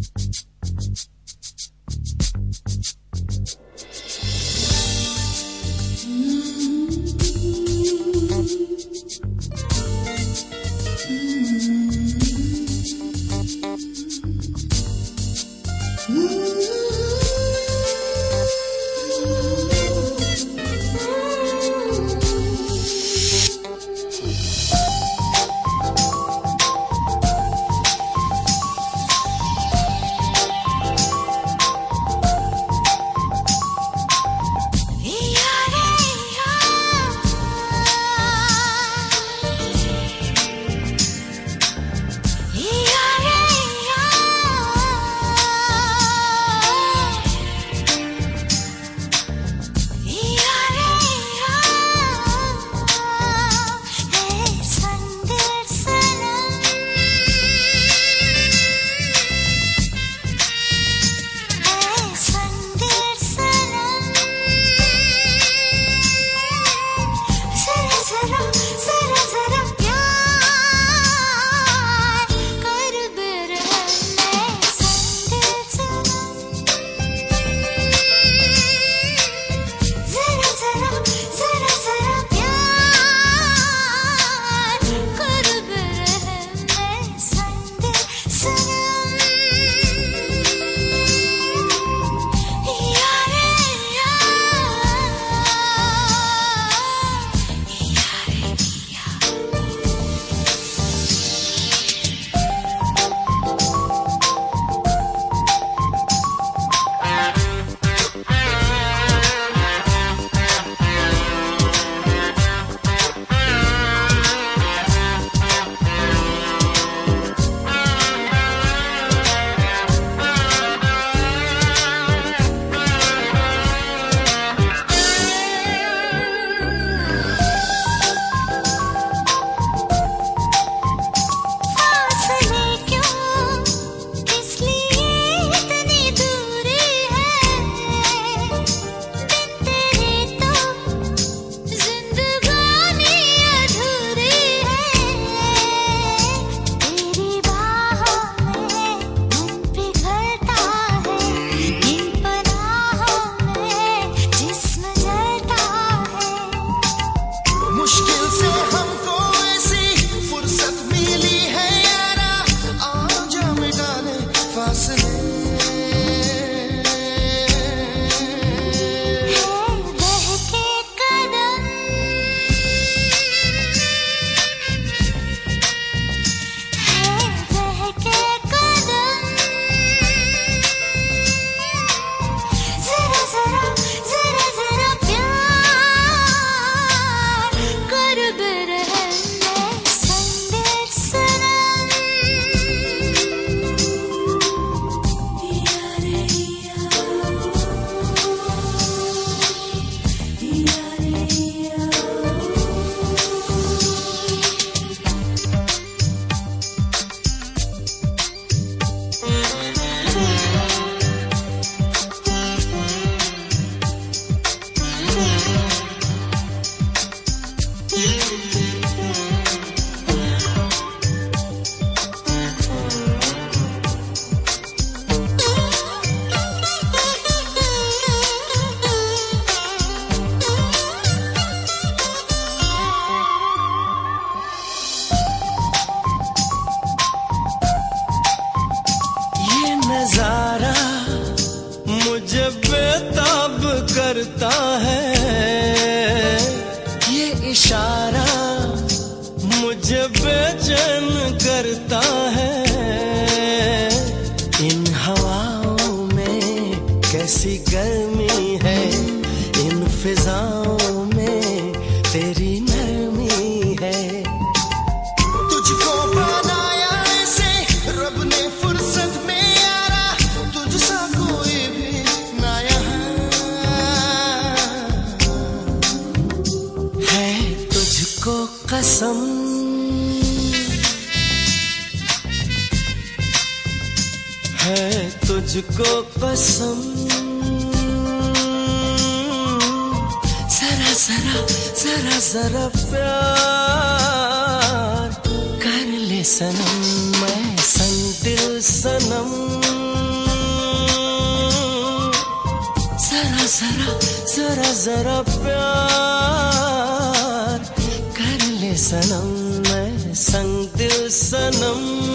करता है ये इशारा, मुझे बेचैन करता है। इन हवाओं में कैसी गर्मी है, इन फिजाओं में तेरी नरमी है। तुझको बनाया ऐसे रब ने फुर्सत में यारा, तुझसा कोई भी ना यहाँ है। तुझको कसम है, तुझको कसम, जरा जरा जरा जरा प्यार कर ले सनम, मैं संग दिल सनम। जरा जरा जरा प्यार कर ले सनम, मैं संग दिल सनम।